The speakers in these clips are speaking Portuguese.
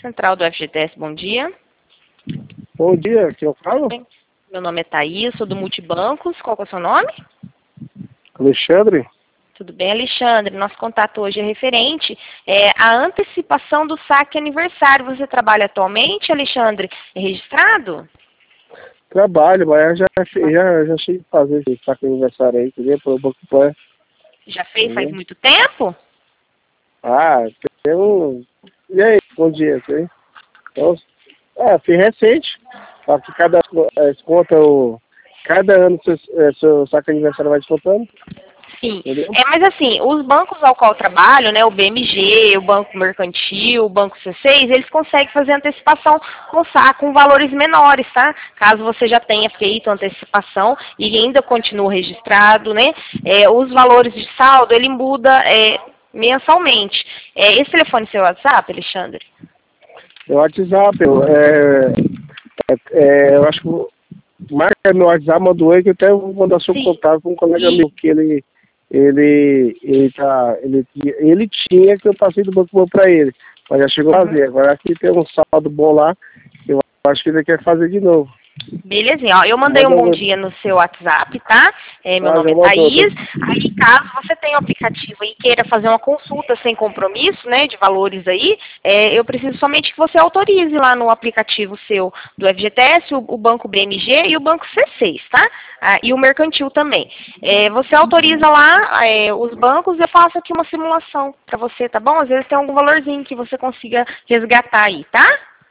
Central do FGTS, bom dia. Bom dia, aqui é o Carlos. Meu nome é Thaís, sou do Multibancos. Qual que é o seu nome? Alexandre. Tudo bem, Alexandre? Nosso contato hoje é referente à antecipação do saque aniversário. Você trabalha atualmente, Alexandre? É registrado? Trabalho, mas eu já cheguei de fazer esse saco de aniversário aí, entendeu? Pelo Banco Pan. Já fez faz muito tempo? Ah, tem um... E aí, bom dia, tem? Então, fiz recente. Só que cada ano seu saco de aniversário vai descontando. Sim. Entendeu? Mas assim, os bancos ao qual eu trabalho, né, o BMG, o Banco Mercantil, o Banco C6, eles conseguem fazer antecipação com valores menores, tá? Caso você já tenha feito antecipação e ainda continue registrado, né? Os valores de saldo, ele muda mensalmente. Esse telefone é seu WhatsApp, Alexandre? Meu WhatsApp, eu acho que marca meu WhatsApp, manda o que eu até vou mandar seu contato para um colega meu que ele tinha que eu passei do Banco Bom para ele, mas já chegou a fazer. Agora aqui tem um saldo bom lá, eu acho que ele quer fazer de novo. Belezinha, ó, eu mandei um bom dia no seu WhatsApp, tá? Meu nome é Thaís. Aí, caso você tenha o aplicativo e queira fazer uma consulta sem compromisso, né, de valores aí, eu preciso somente que você autorize lá no aplicativo seu do FGTS, o Banco BMG e o Banco C6, tá? E o Mercantil também. Você autoriza lá os bancos e eu faço aqui uma simulação para você, tá bom? Às vezes tem algum valorzinho que você consiga resgatar aí, tá?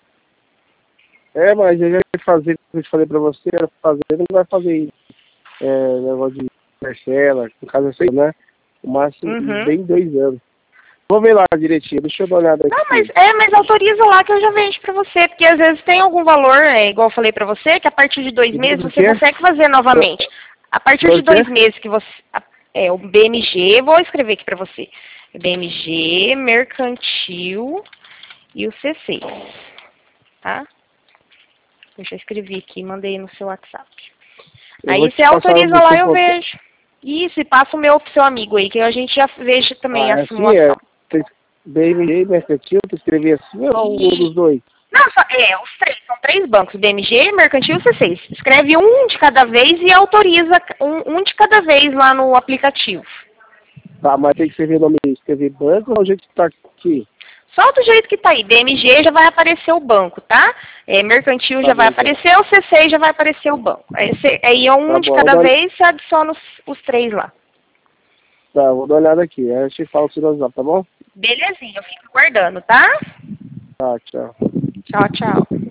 Mas eu já ia fazer, como eu falei pra você, ele não vai fazer negócio de parcela, no caso assim, né? O máximo bem 2 anos. Vou ver lá direitinho, deixa eu dar uma olhada aqui. Não, mas autoriza lá que eu já vejo pra você, porque às vezes tem algum valor, igual eu falei pra você, que a partir de 2 meses você consegue fazer novamente. A partir de 2 meses que você... o BMG, vou escrever aqui pra você. BMG, Mercantil e o C6, tá? Eu já escrevi aqui, mandei no seu WhatsApp. Aí você autoriza lá e eu vejo. Isso, e passa o meu pro seu amigo aí, que a gente já veja também a simulação. BMG, Mercantil, tu escrevi assim ou um dos dois? Não, os três, são 3 bancos, BMG, Mercantil e C6. Escreve um de cada vez e autoriza um de cada vez lá no aplicativo. Tá, mas tem que escrever o nome, escrever banco ou o jeito que tá aqui? Só do jeito que tá aí, BMG já vai aparecer o banco, tá? Mercantil já vai aparecer, o C6 já vai aparecer o banco. Aí um de cada vez, você adiciona os 3 lá. Tá, vou dar uma olhada aqui, aí eu te falo se nós tá bom? Belezinha, eu fico guardando, tá? Tá, tchau. Tchau, tchau.